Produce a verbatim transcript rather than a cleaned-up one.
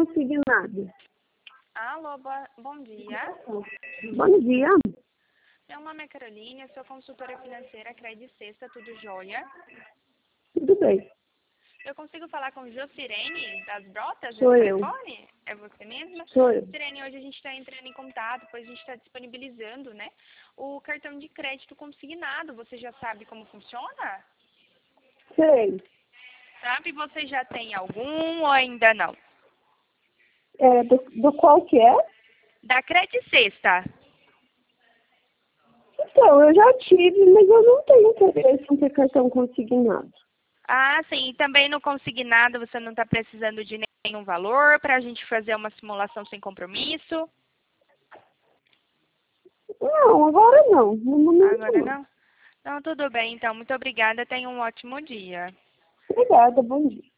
consignado. Alô, boa, bom dia. Bom dia. Meu nome é Caroline, eu sou consultora financeira Credit Sexta, tudo jóia? Tudo bem. Eu consigo falar com Jocirene das Brotas Sou no eu. telefone? É você mesma? Sou eu. Sirene, hoje a gente está entrando em contato, pois a gente está disponibilizando, né, o cartão de crédito consignado. Você já sabe como funciona? Sei. Sabe, você já tem algum ou ainda não? É, do, do qual que é? Da Credit Sexta. Então, eu já tive, mas eu não tenho interesse em ter cartão consignado. Ah, sim. E também no consignado você não está precisando de nenhum valor para a gente fazer uma simulação sem compromisso? Não, agora não. No momento Agora não. não? Não, tudo bem, então. Muito obrigada. Tenha um ótimo dia. Obrigada, bom dia.